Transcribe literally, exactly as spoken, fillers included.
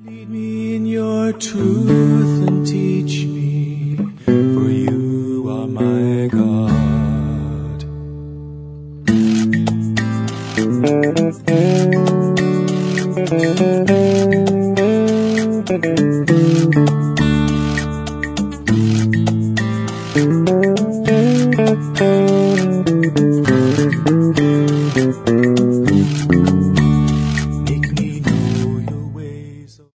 Lead me in your truth and teach me, for you are my God. Thank you.